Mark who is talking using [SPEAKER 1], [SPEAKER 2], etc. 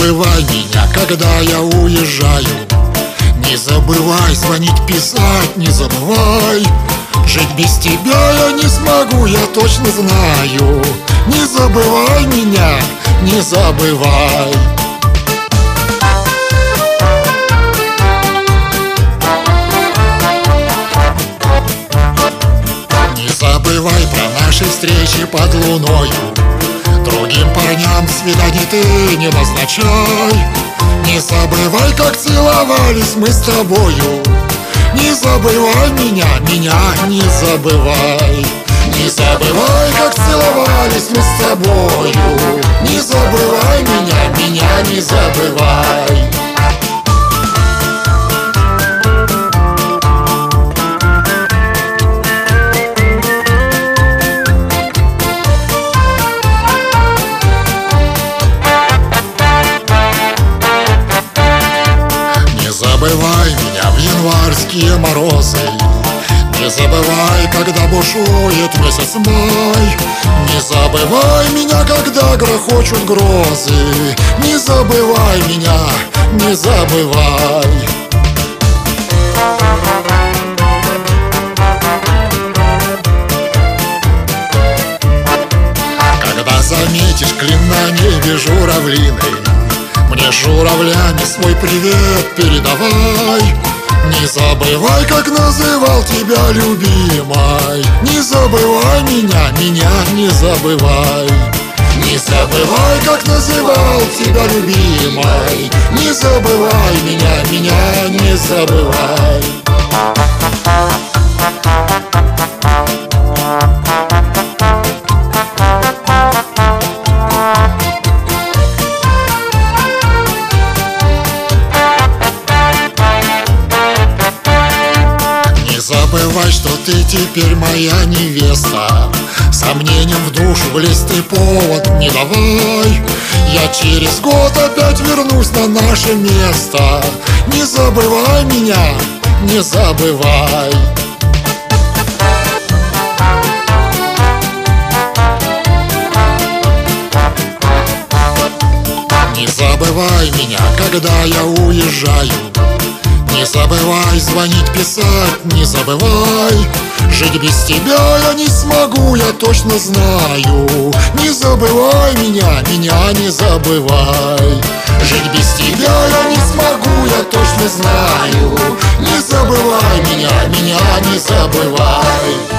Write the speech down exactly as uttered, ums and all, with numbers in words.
[SPEAKER 1] забывай меня, когда я уезжаю. Не забывай звонить, писать, не забывай. Жить без тебя я не смогу, я точно знаю. Не забывай меня, не забывай. Не забывай про наши встречи под луною. Другим парням свиданий ты не назначай. Не забывай, как целовались мы с тобою. Не забывай меня, меня не забывай. Не забывай, как целовались мы с тобою. Не забывай меня, меня не забывай. Не забывай меня в январские морозы. Не забывай, когда бушует месяц май. Не забывай меня, когда грохочут грозы. Не забывай меня, не забывай. Когда заметишь клин на небе журавлиной, мне журавлями свой привет передавай. Не забывай, как называл тебя любимой. Не забывай меня, меня не забывай. Не забывай, как называл тебя любимой. Не забывай меня, меня не забывай. Не забывай, что ты теперь моя невеста. Сомнением в душу влезть ты повод не давай. Я через год опять вернусь на наше место. Не забывай меня, не забывай. Не забывай меня, когда я уезжаю. Не забывай звонить, писать, не забывай. Жить без тебя я не смогу, я точно знаю. Не забывай меня, меня не забывай. Жить без тебя я не смогу, я точно знаю. Не забывай меня, меня не забывай.